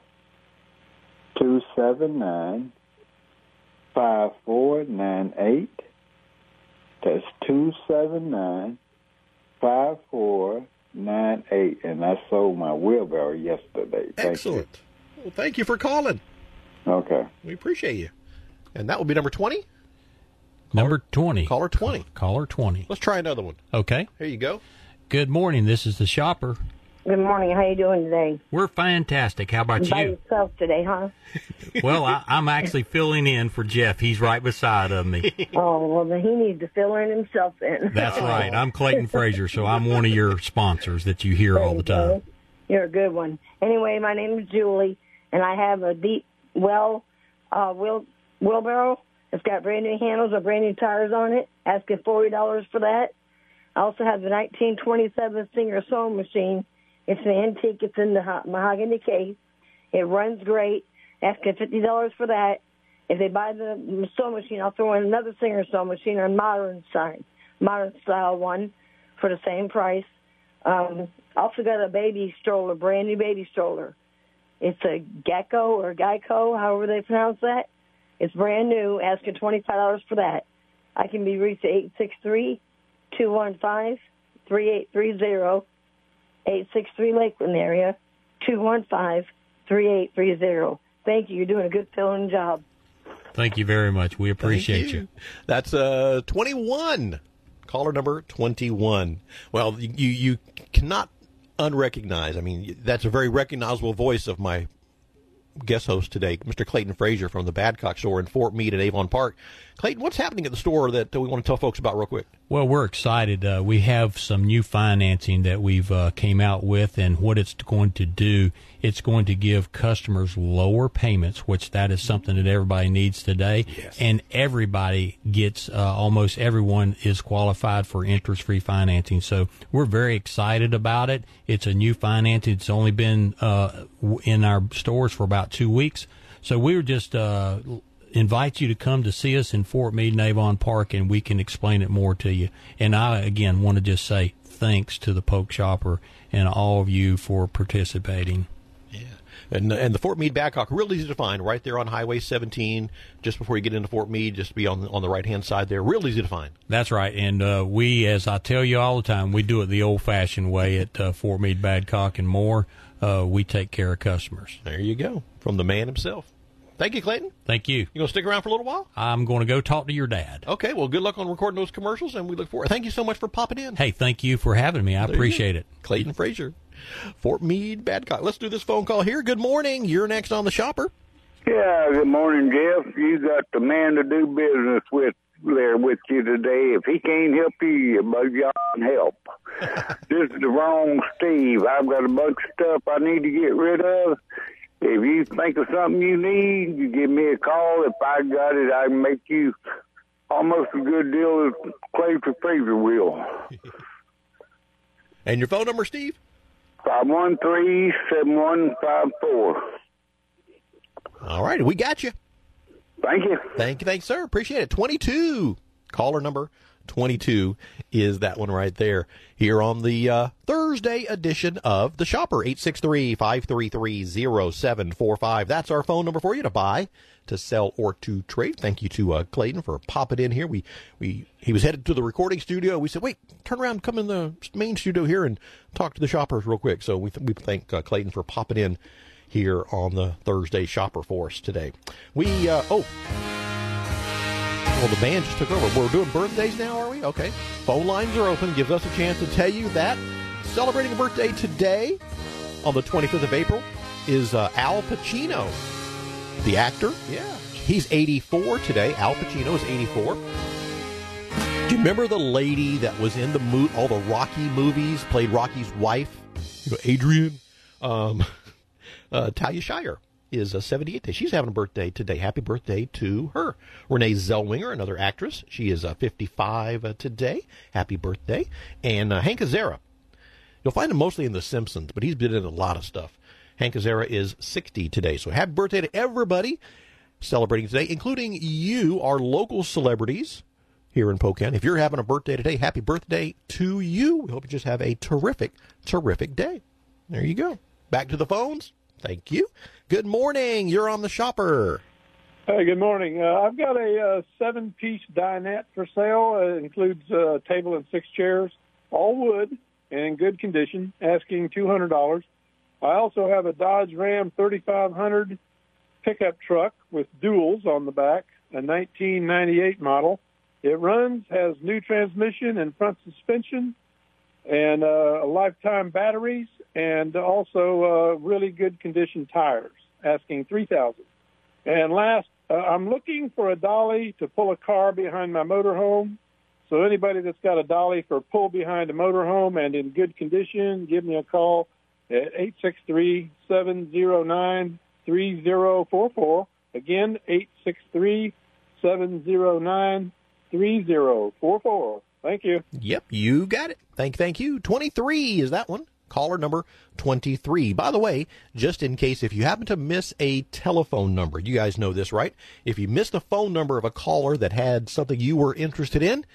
two seven nine, five four nine eight. That's two seven nine, five four nine eight. And I sold my wheelbarrow yesterday. Thank Excellent. You. Well, thank you for calling. Okay. We appreciate you. And that will be number twenty? Number twenty. Caller twenty. Caller twenty. Let's try another one. Okay. Here you go. Good morning. This is the Shopper. Good morning. How you doing today? We're fantastic. How about By you? yourself today, huh? Well, I, I'm actually filling in for Jeff. He's right beside of me. Oh, well, then he needs to fill in himself in. That's right. I'm Clayton Frazier, so I'm one of your sponsors that you hear all the time. You're a good one. Anyway, my name is Julie, and I have a deep well uh, wheel, wheelbarrow. It's got brand new handles or brand new tires on it. Asking forty dollars for that. I also have the nineteen twenty-seven Singer sewing machine. It's an antique. It's in the mahogany case. It runs great. Asking fifty dollars for that. If they buy the sewing machine, I'll throw in another Singer sewing machine or a modern style, modern style one for the same price. Um, also got a baby stroller, brand new baby stroller. It's a Gecko or Geico, however they pronounce that. It's brand new, asking twenty-five dollars for that. I can be reached at eight six three, two one five, three eight three zero, eight six three Lakeland area, two one five, three eight three zero. Thank you. You're doing a good filling job. Thank you very much. We appreciate you. you. That's uh, twenty-one. Caller number twenty-one. Well, you you cannot unrecognize. I mean, that's a very recognizable voice of my guest host today, Mister Clayton Frazier from the Badcock store in Fort Meade at Avon Park. Clayton, what's happening at the store that uh, we want to tell folks about real quick? Well, we're excited. Uh, we have some new financing that we've uh, came out with, and what it's going to do, it's going to give customers lower payments, which that is something that everybody needs today. Yes. And everybody gets, uh, almost everyone is qualified for interest-free financing. So we're very excited about it. It's a new financing. It's only been uh, in our stores for about two weeks. So we were just uh, invite you to come to see us in Fort Meade and Avon Park, and we can explain it more to you. And I, again, want to just say thanks to the Polk Shopper and all of you for participating. And and the Fort Meade Badcock, real easy to find, right there on Highway seventeen, just before you get into Fort Meade, just be on on the right-hand side there. Real easy to find. That's right. And uh, we, as I tell you all the time, we do it the old-fashioned way at uh, Fort Meade Badcock and more. Uh, we take care of customers. There you go, from the man himself. Thank you, Clayton. Thank you. You going to stick around for a little while? I'm going to go talk to your dad. Okay, well, good luck on recording those commercials, and we look forward. Thank you so much for popping in. Hey, thank you for having me. I There appreciate it. Clayton Frazier, Fort Meade Badcock. Let's do this phone call here. Good morning. You're next on the Shopper. Yeah, good morning, Jeff. You got the man to do business with there with you today. If he can't help you, you bug y'all can help. This is the wrong Steve. I've got a bunch of stuff I need to get rid of. If you think of something you need, you give me a call. If I got it, I can make you almost a good deal as Clay for Fraser will. And your phone number, Steve? five one three, seven one five four. All right, we got you. Thank you. Thank you, thanks, sir. Appreciate it. twenty-two. Caller number twenty-two is that one right there here on the uh, Thursday edition of The Shopper. eight six three, five three three, zero seven four five. That's our phone number for you to buy, to sell, or to trade. Thank you to uh, Clayton for popping in here. We we He was headed to the recording studio. We said, wait, turn around, come in the main studio here and talk to the shoppers real quick. So we, th- we thank uh, Clayton for popping in here on the Thursday Shopper for us today. We, uh, oh, well, the band just took over. We're doing birthdays now, are we? Okay. Phone lines are open. Gives us a chance to tell you that. Celebrating a birthday today on the twenty-fifth of April is uh, Al Pacino, the actor. Yeah. He's eighty-four today. Al Pacino is eighty-four. Do you remember the lady that was in the mo- all the Rocky movies, played Rocky's wife? You know, Adrian? Um, uh, Talia Shire is uh, seventy-eight today. She's having a birthday today. Happy birthday to her. Renee Zellweger, another actress. She is uh, fifty-five uh, today. Happy birthday. And uh, Hank Azaria. You'll find him mostly in The Simpsons, but he's been in a lot of stuff. Hank Azaria is sixty today. So happy birthday to everybody celebrating today, including you, our local celebrities here in Polk County. If you're having a birthday today, happy birthday to you. We hope you just have a terrific, terrific day. There you go. Back to the phones. Thank you. Good morning. You're on the Shopper. Hey, good morning. Uh, I've got a uh, seven-piece dinette for sale. It includes a table and six chairs, all wood and in good condition, asking two hundred dollars. I also have a Dodge Ram thirty-five hundred pickup truck with duals on the back, a nineteen ninety-eight model. It runs, has new transmission and front suspension, and uh, lifetime batteries, and also uh, really good condition tires, asking three thousand dollars. And last, uh, I'm looking for a dolly to pull a car behind my motorhome. So anybody that's got a dolly for pull behind a motorhome and in good condition, give me a call at eight six three, seven zero nine, three zero four four. Again, eight six three, seven zero nine, three zero four four. Thank you. Yep, you got it. Thank, thank you. twenty-three is that one. Caller number twenty-three. By the way, just in case, if you happen to miss a telephone number, you guys know this, right? If you missed a phone number of a caller that had something you were interested in,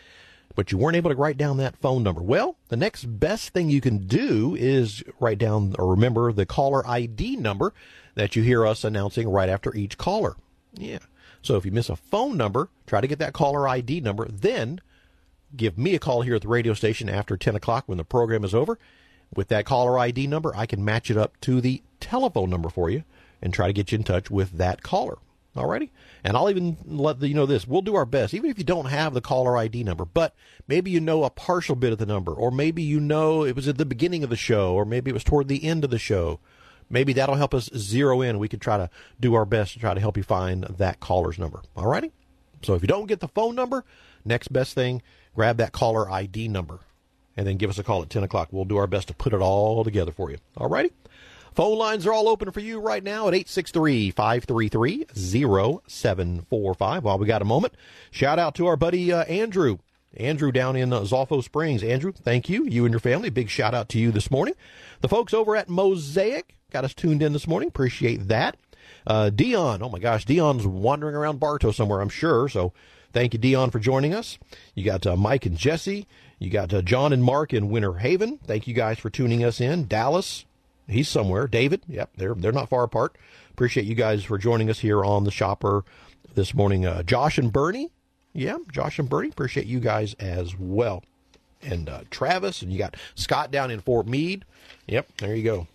but you weren't able to write down that phone number. Well, the next best thing you can do is write down or remember the caller I D number that you hear us announcing right after each caller. Yeah. So if you miss a phone number, try to get that caller I D number, then give me a call here at the radio station after ten o'clock when the program is over. With that caller I D number, I can match it up to the telephone number for you and try to get you in touch with that caller. Alrighty? And I'll even let you know this. We'll do our best, even if you don't have the caller I D number, but maybe you know a partial bit of the number, or maybe you know it was at the beginning of the show, or maybe it was toward the end of the show. Maybe that'll help us zero in. We can try to do our best to try to help you find that caller's number. Alrighty? So if you don't get the phone number, next best thing, grab that caller I D number and then give us a call at ten o'clock. We'll do our best to put it all together for you. Alrighty? Phone lines are all open for you right now at eight six three, five three three, zero seven four five. While we got a moment, shout out to our buddy uh, Andrew. Andrew down in uh, Zolfo Springs. Andrew, thank you. You and your family. Big shout out to you this morning. The folks over at Mosaic got us tuned in this morning. Appreciate that. Uh, Dion, oh my gosh, Dion's wandering around Bartow somewhere, I'm sure. So thank you, Dion, for joining us. You got uh, Mike and Jesse. You got uh, John and Mark in Winter Haven. Thank you guys for tuning us in. Dallas. He's somewhere. David, yep, they're they're not far apart. Appreciate you guys for joining us here on the Shopper this morning. Uh, Josh and Bernie, yeah, Josh and Bernie, appreciate you guys as well. And uh, Travis, and you got Scott down in Fort Meade. Yep, there you go.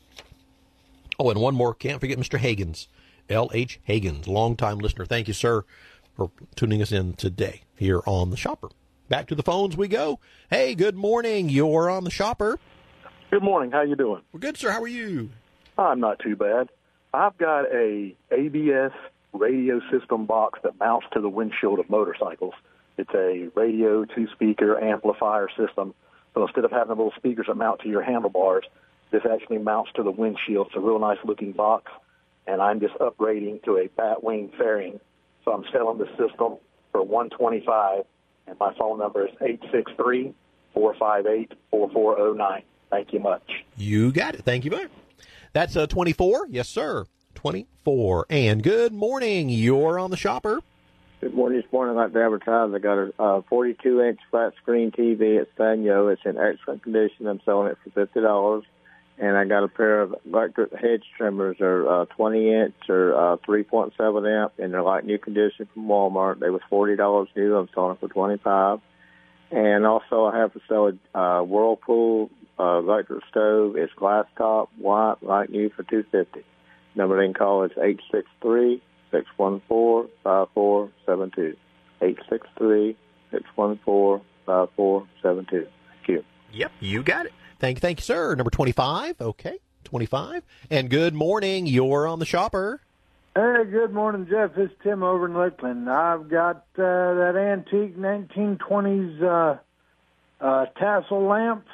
Oh, and one more, can't forget Mister Hagens, L H Hagens, longtime listener. Thank you, sir, for tuning us in today here on the Shopper. Back to the phones we go. Hey, good morning. You're on the Shopper. Good morning. How you doing? We're good, sir. How are you? I'm not too bad. I've got a A B S radio system box that mounts to the windshield of motorcycles. It's a radio, two-speaker amplifier system. So instead of having the little speakers that mount to your handlebars, this actually mounts to the windshield. It's a real nice-looking box, and I'm just upgrading to a Batwing fairing. So I'm selling the system for one hundred twenty-five dollars, and my phone number is eight six three, four five eight, four four zero nine. Thank you much. You got it. Thank you much. That's uh, twenty-four. Yes, sir. twenty-four. And good morning. You're on the Shopper. Good morning. This morning I'd like to advertise. I got a uh, forty-two inch flat screen T V at Sanyo. It's in excellent condition. I'm selling it for fifty dollars. And I got a pair of electric hedge trimmers. They're uh, twenty inch or uh, three point seven amp, and they're like new condition from Walmart. They was forty dollars new. I'm selling it for twenty-five dollars. And also I have to sell a uh, Whirlpool Uh, electric stove. It's glass top, white, like new for two hundred fifty dollars. Number they can call is eight six three, six one four, five four seven two. eight six three, six one four, five four seven two. Thank you. Yep, you got it. Thank you, thank you, sir. Number twenty-five. Okay, twenty-five. And good morning. You're on the Shopper. Hey, good morning, Jeff. It's Tim over in Lakeland. I've got uh, that antique nineteen twenties uh, uh, tassel lamp.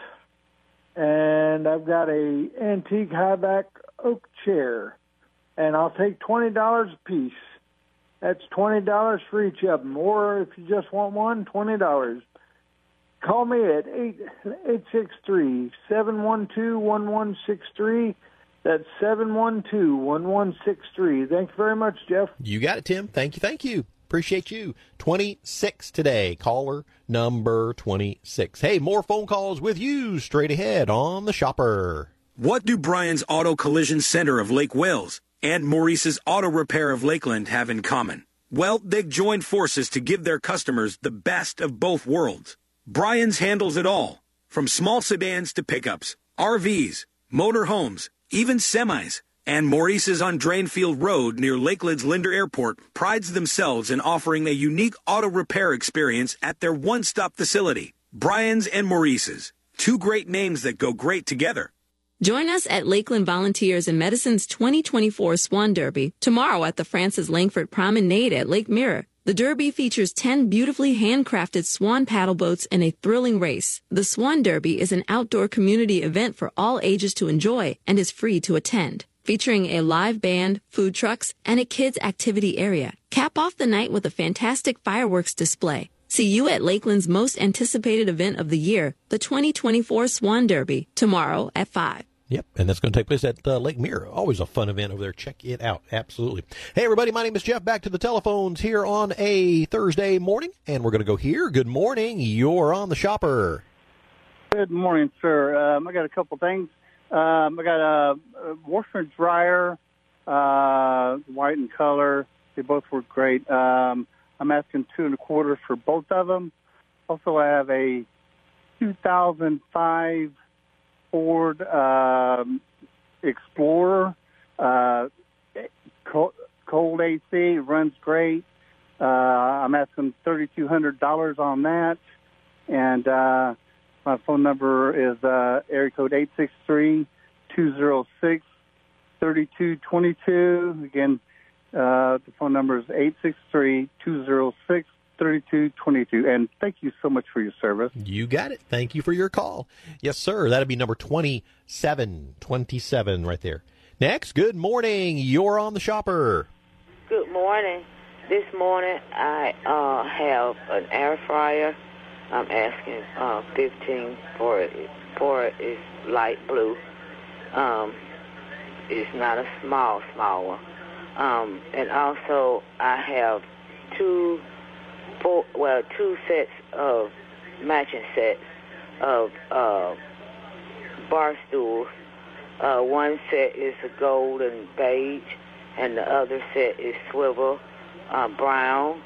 And I've got a antique high-back oak chair, and I'll take twenty dollars a piece. That's twenty dollars for each of them, or if you just want one, twenty dollars. Call me at eight eight six three, seven one two, one one six three. That's seven one two, one one six three. Thank you very much, Jeff. You got it, Tim. Thank you, thank you. Appreciate you. twenty-six today. Caller number twenty-six. Hey, more phone calls with you straight ahead on the Shopper. What do Brian's Auto Collision Center of Lake Wales and Maurice's Auto Repair of Lakeland have in common? Well, they've joined forces to give their customers the best of both worlds. Brian's handles it all, from small sedans to pickups, R Vs, motorhomes, even semis. And Maurice's on Drainfield Road near Lakeland's Linder Airport prides themselves in offering a unique auto repair experience at their one-stop facility. Brian's and Maurice's, two great names that go great together. Join us at Lakeland Volunteers in Medicine's twenty twenty-four Swan Derby tomorrow at the Francis Langford Promenade at Lake Mirror. The Derby features ten beautifully handcrafted swan paddle boats in a thrilling race. The Swan Derby is an outdoor community event for all ages to enjoy and is free to attend, featuring a live band, food trucks, and a kids' activity area. Cap off the night with a fantastic fireworks display. See you at Lakeland's most anticipated event of the year, the twenty twenty-four Swan Derby, tomorrow at five. Yep, and that's going to take place at uh, Lake Mirror. Always a fun event over there. Check it out. Absolutely. Hey, everybody, my name is Jeff. Back to the telephones here on a Thursday morning, and we're going to go here. Good morning. You're on the Shopper. Good morning, sir. Um, I got a couple things. Um, I got a, a washer and dryer, uh, white in color. They both work great. Um, I'm asking two and a quarter for both of them. Also, I have a two thousand five Ford um, Explorer, uh, cold, cold A C, runs great. Uh, I'm asking thirty-two hundred dollars on that. And uh, my phone number is uh, area code eight six three, two oh six, three two two two. Again, uh, the phone number is eight six three, two oh six, three two two two. And thank you so much for your service. You got it. Thank you for your call. Yes, sir. That'd be number twenty-seven twenty-seven right there. Next, good morning. You're on the Shopper. Good morning. This morning I uh, have an air fryer. I'm asking uh, fifteen for it. For it is light blue. Um, it's not a small, small one. Um, and also I have two, four, well, two sets of matching sets of uh, bar stools. Uh, one set is a gold and beige, and the other set is swivel uh, brown.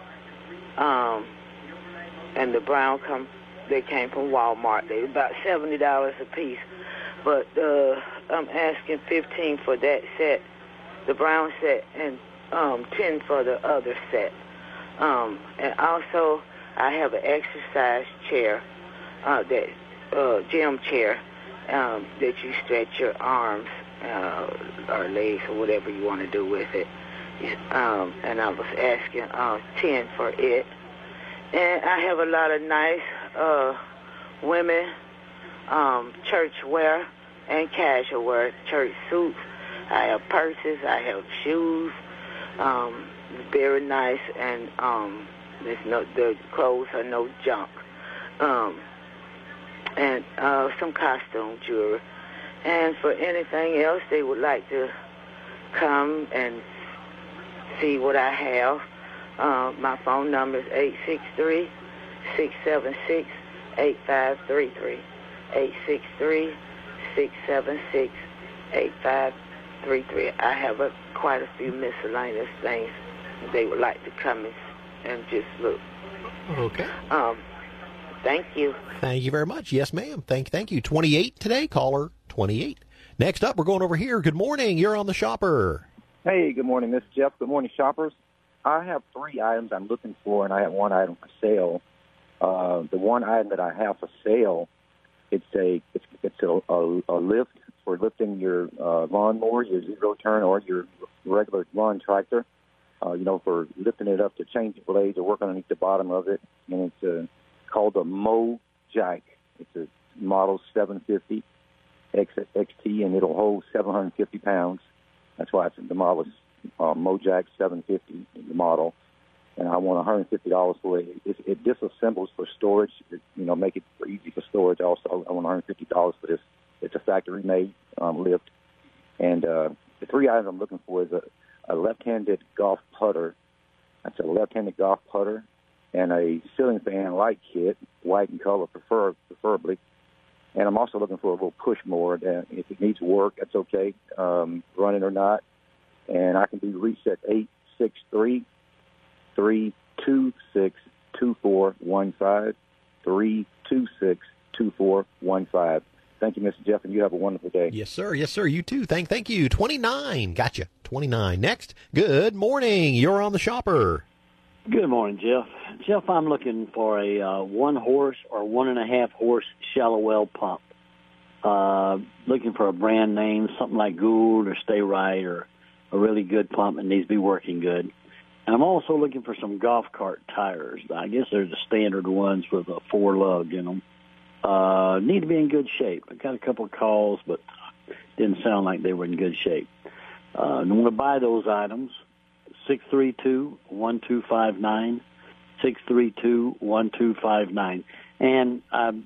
Um, and the brown come, they came from Walmart. They were about seventy dollars a piece. But uh, I'm asking fifteen for that set, the brown set, and um, ten for the other set. Um, and also, I have an exercise chair, uh, that uh, gym chair, um, that you stretch your arms uh, or legs or whatever you want to do with it. Um, and I was asking uh, ten for it. And I have a lot of nice uh, women um, church wear and casual wear, church suits. I have purses. I have shoes. Um, very nice, and um, there's no the clothes are no junk. Um, and uh, some costume jewelry. And for anything else they would like to come and see what I have, uh, my phone number is eight six three, six seven six, eight five three three. eight six three, six seven six, eight five three three. I have a, quite a few miscellaneous things they would like to come and, and just look. Okay. Um, thank you. Thank you very much. Yes, ma'am. Thank, thank you. twenty-eight today, caller twenty-eight. Next up, we're going over here. Good morning. You're on the Shopper. Hey, good morning, Miss Jeff. Good morning, shoppers. I have three items I'm looking for, and I have one item for sale. Uh, the one item that I have for sale, it's a it's, it's a, a, a lift for lifting your uh, lawnmower, your zero turn, or your regular lawn tractor. Uh, you know, for lifting it up to change the blades or work underneath the bottom of it, and it's uh, called the Mo Jack. It's a model seven fifty X T, and it'll hold seven hundred fifty pounds. That's why it's the model is uh, Mo Jack seven fifty, the model. And I want one hundred fifty dollars for it. It, it disassembles for storage, it, you know, make it easy for storage. Also, I want one hundred fifty dollars for this. It's a factory-made um, lift. And uh, the three items I'm looking for is a, a left-handed golf putter. That's a left-handed golf putter and a ceiling fan light kit, white in color, prefer, preferably. And I'm also looking for a little push mower. That if it needs work, that's okay, um, running or not. And I can be reached at eight six three, three two six, two four one five, three two six, two four one five. Thank you, Mister Jeff, and you have a wonderful day. Yes, sir. Yes, sir. You too. Thank thank you. twenty-nine. Gotcha. twenty-nine. Next. Good morning. You're on the Shopper. Good morning, Jeff. Jeff, I'm looking for a uh, one-horse or one-and-a-half horse shallow well pump. Uh, looking for a brand name, something like Gould or Stay Right, or a really good pump that needs to be working good. And I'm also looking for some golf cart tires. I guess they're the standard ones with a four lug in them. Uh, need to be in good shape. I got a couple of calls, but didn't sound like they were in good shape. Uh, and I want to buy those items. six three two, one two five nine, six three two, one two five nine. And I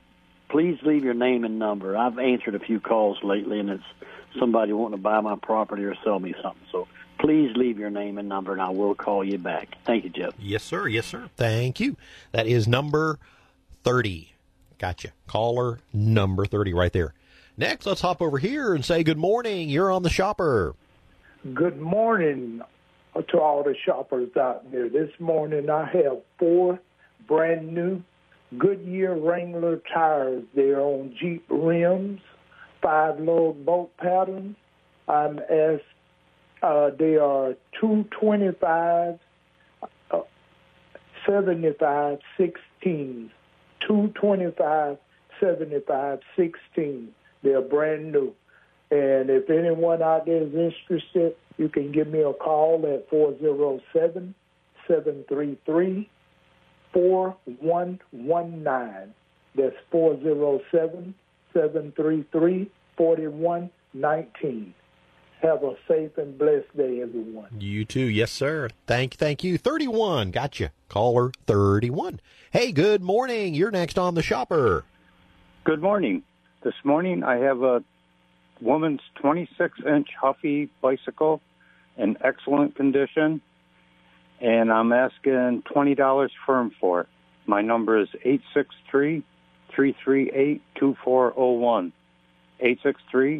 please leave your name and number. I've answered a few calls lately, and it's somebody wanting to buy my property or sell me something. So please leave your name and number, and I will call you back. Thank you, Jeff. Yes, sir. Yes, sir. Thank you. That is number thirty. Gotcha. Caller number thirty right there. Next, let's hop over here and say good morning. You're on the Shopper. Good morning to all the shoppers out there. This morning I have four brand new Goodyear Wrangler tires. They're on Jeep rims, five-lug bolt patterns. I'm asked, uh, they are two twenty-five, uh, seventy-five, sixteen. two twenty-five, seventy-five, sixteen. They're brand new. And if anyone out there is interested, you can give me a call at four oh seven, seven three three, four one one nine. That's four oh seven, seven three three, four one one nine. Have a safe and blessed day, everyone. You too. Yes, sir. Thank, thank you. thirty-one. Gotcha. Caller thirty-one. Hey, good morning. You're next on the Shopper. Good morning. This morning I have a woman's twenty-six inch Huffy bicycle in excellent condition, and I'm asking twenty dollars firm for it. My number is eight six three, three three eight, two four zero one. eight six three.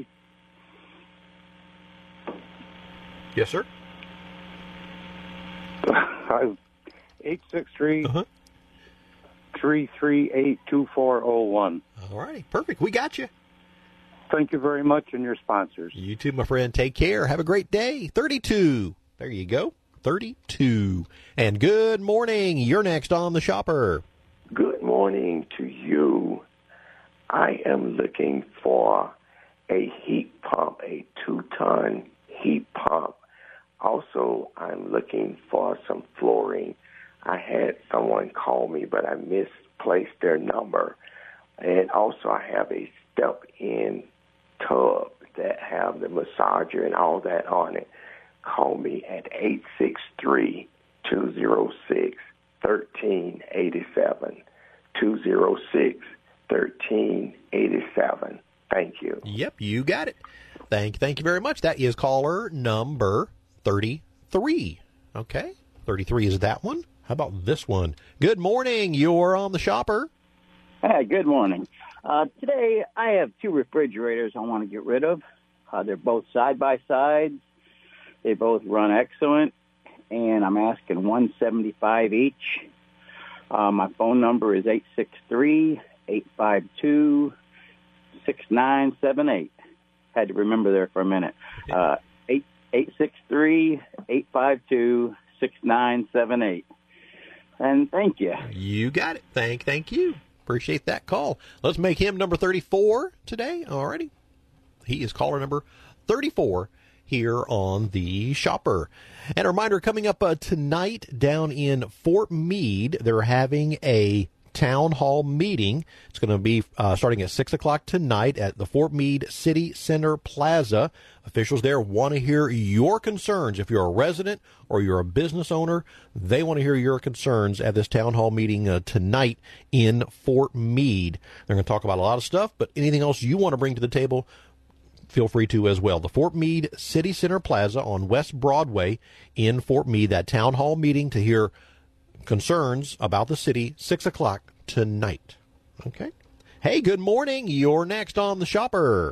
Yes, sir. eight six three, three three eight, two four zero one. All right. Perfect. We got you. Thank you very much, and your sponsors. You too, my friend. Take care. Have a great day. thirty-two. There you go. thirty-two. And good morning. You're next on the Shopper. Good morning to you. I am looking for a heat pump, a two-ton heat pump. Also, I'm looking for some flooring. I had someone call me, but I misplaced their number. And also, I have a step-in tub that have the massager and all that on it. Call me at eight six three, two oh six, one three eight seven. two oh six, one three eight seven. Thank you. Yep, you got it. Thank, thank you very much. That is caller number thirty-three. Okay, thirty-three is that one. How about this one? Good morning. You're on the Shopper. Hi, good morning. Uh, today, I have two refrigerators I want to get rid of. Uh, they're both side-by-sides. They both run excellent, and I'm asking one hundred seventy-five dollars each. Uh, my phone number is eight six three, eight five two, six nine seven eight. Had to remember there for a minute. Uh, eight six three, eight five two, six nine seven eight. And thank you. You got it. Thank, thank you. Appreciate that call. Let's make him number thirty-four today. Alrighty. He is caller number thirty-four here on the Shopper. And a reminder, coming up uh, tonight down in Fort Meade, they're having a town hall meeting. It's going to be uh, starting at six o'clock tonight at the Fort Meade City Center Plaza. Officials there want to hear your concerns. If you're a resident or you're a business owner, they want to hear your concerns at this town hall meeting uh, tonight in Fort Meade. They're going to talk about a lot of stuff, but anything else you want to bring to the table, feel free to as well. The Fort Meade City Center Plaza on West Broadway in Fort Meade, that town hall meeting to hear concerns about the city, six o'clock tonight. Okay. Hey, good morning. You're next on the Shopper.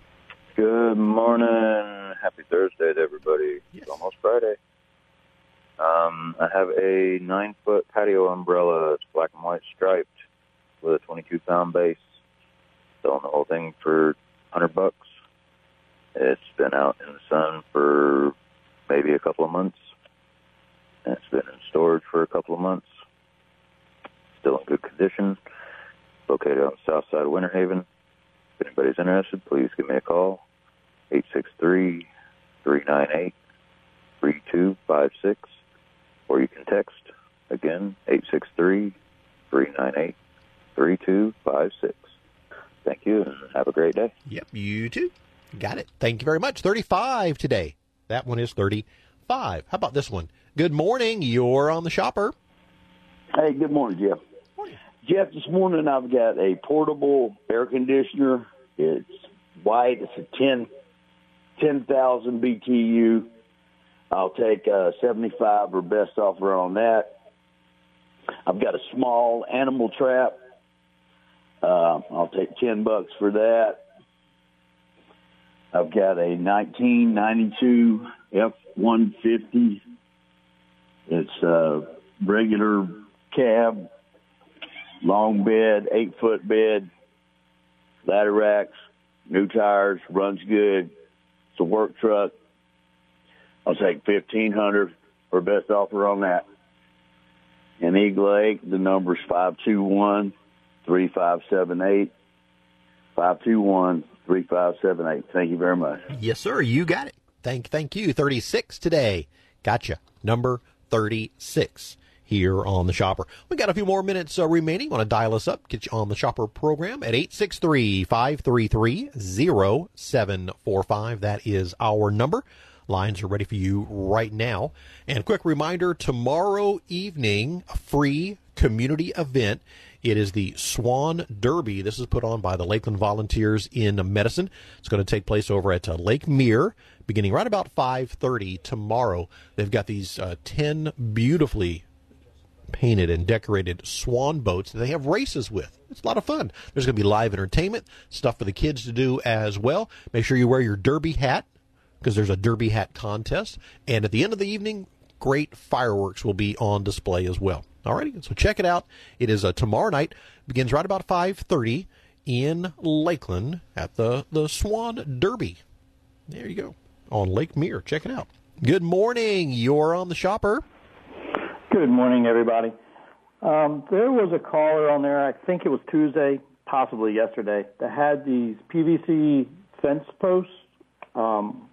Good morning. Happy Thursday to everybody. Yes. It's almost Friday. Um, I have a nine-foot patio umbrella. It's black and white striped with a twenty-two pound base. Selling the whole thing for one hundred bucks. It's been out in the sun for maybe a couple of months. And it's been in storage for a couple of months. Still in good condition. Located on the south side of Winter Haven. If anybody's interested, please give me a call. eight six three, three nine eight, three two five six. Or you can text, again, eight six three, three nine eight, three two five six. Thank you, and have a great day. Yep, you too. Got it. Thank you very much. thirty-five today. That one is thirty-five. How about this one? Good morning. You're on the Shopper. Hey, good morning, Jeff. Morning. Jeff, this morning I've got a portable air conditioner. It's white. It's a ten ten thousand B T U. I'll take uh, seventy-five or best offer on that. I've got a small animal trap. Uh, I'll take ten bucks for that. I've got a nineteen ninety-two F one fifty. It's a regular cab, long bed, eight-foot bed, ladder racks, new tires, runs good. It's a work truck. I'll take fifteen hundred dollars for best offer on that. In Eagle Lake, the number's five two one, three five seven eight, five two one, three five seven eight. Thank you very much. Yes, sir. You got it. Thank, thank you. thirty-six today. Gotcha. Number thirty-six here on the Shopper. We got a few more minutes uh, remaining. Want to dial us up, get you on the Shopper program at eight six three, five three three, zero seven four five. That is our number. Lines are ready for you right now. And a quick reminder, tomorrow evening, a free community event. It is the Swan Derby. This is put on by the Lakeland Volunteers in Medicine. It's going to take place over at uh, Lake Mirror, beginning right about five thirty tomorrow. They've got these uh, ten beautifully painted and decorated swan boats that they have races with. It's a lot of fun. There's going to be live entertainment, stuff for the kids to do as well. Make sure you wear your derby hat, because there's a derby hat contest. And at the end of the evening, great fireworks will be on display as well. All righty, so check it out. It is uh, tomorrow night. Begins right about five thirty in Lakeland at the, the Swan Derby. There you go, on Lake Mirror. Check it out. Good morning. You're on the Shopper. Good morning, everybody. Um, there was a caller on there, I think it was Tuesday, possibly yesterday, that had these P V C fence posts. Um,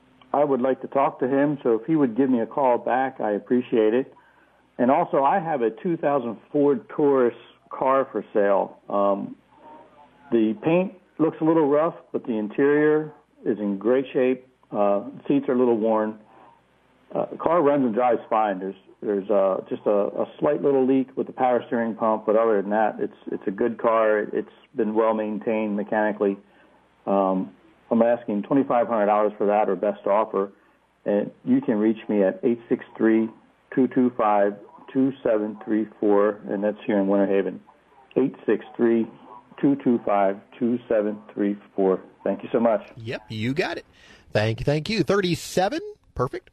I would like to talk to him, so if he would give me a call back, I appreciate it. And also, I have a two thousand Ford Taurus car for sale. Um, the paint looks a little rough, but the interior is in great shape. Uh, seats are a little worn. Uh, the car runs and drives fine. There's there's uh, just a, a slight little leak with the power steering pump, but other than that, it's it's a good car. It's been well maintained mechanically. Um, I'm asking twenty-five hundred dollars for that or best offer, and you can reach me at eight six three, two two five, two seven three four, and that's here in Winter Haven. eight six three, two two five, two seven three four. Thank you so much. Yep, you got it. Thank you, thank you. thirty-seven, perfect.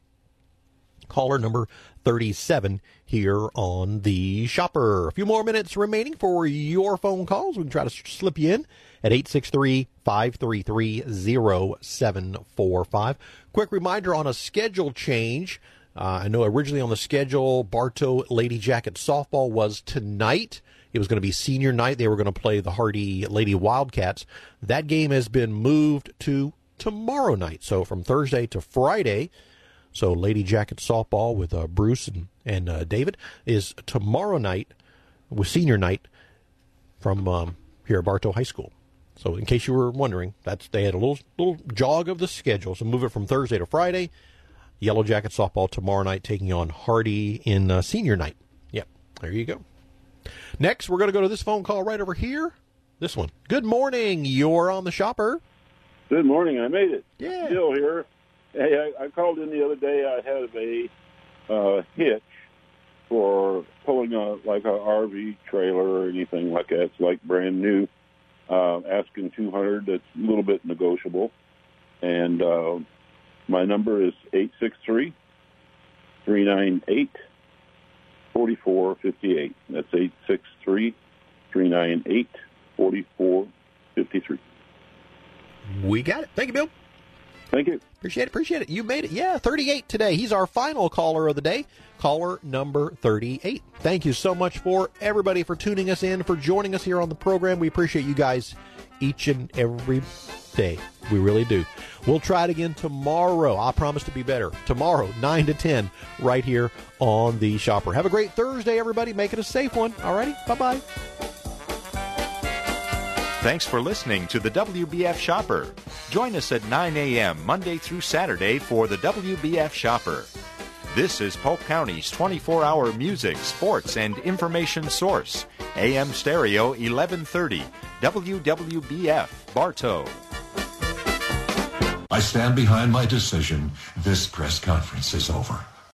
Caller number thirty-seven here on the Shopper. A few more minutes remaining for your phone calls. We can try to slip you in at eight six three, five three three, zero seven four five. Quick reminder on a schedule change. Uh, I know originally on the schedule, Bartow Lady Jacket softball was tonight. It was going to be senior night. They were going to play the Hardy Lady Wildcats. That game has been moved to tomorrow night. So from Thursday to Friday. So Lady Jacket softball with uh, Bruce and, and uh, David is tomorrow night with senior night from um, here at Bartow High School. So in case you were wondering, that's they had a little little jog of the schedule. So move it from Thursday to Friday. Yellow Jacket softball tomorrow night taking on Hardy in uh, senior night. Yep, there you go. Next, we're going to go to this phone call right over here. This one. Good morning. You're on the Shopper. Good morning. I made it. Yeah. Still here. Hey, I, I called in the other day. I had a uh, hitch for pulling a like a R V trailer or anything like that. It's like brand new. Uh, asking two hundred. That's a little bit negotiable. And uh, my number is eight six three, three nine eight, four four five eight. That's eight six three, three nine eight, four four five three. We got it. Thank you, Bill. Thank you. Appreciate it. Appreciate it. You made it. Yeah, thirty-eight today. He's our final caller of the day. Caller number thirty-eight. Thank you so much for everybody for tuning us in, for joining us here on the program. We appreciate you guys each and every day. We really do. We'll try it again tomorrow. I promise to be better. Tomorrow, nine to ten, right here on the Shopper. Have a great Thursday, everybody. Make it a safe one. All righty. Bye-bye. Thanks for listening to the W B F Shopper. Join us at nine a.m. Monday through Saturday for the W B F Shopper. This is Polk County's twenty-four hour music, sports, and information source. A M Stereo eleven thirty, W W B F, Bartow. I stand behind my decision. This press conference is over.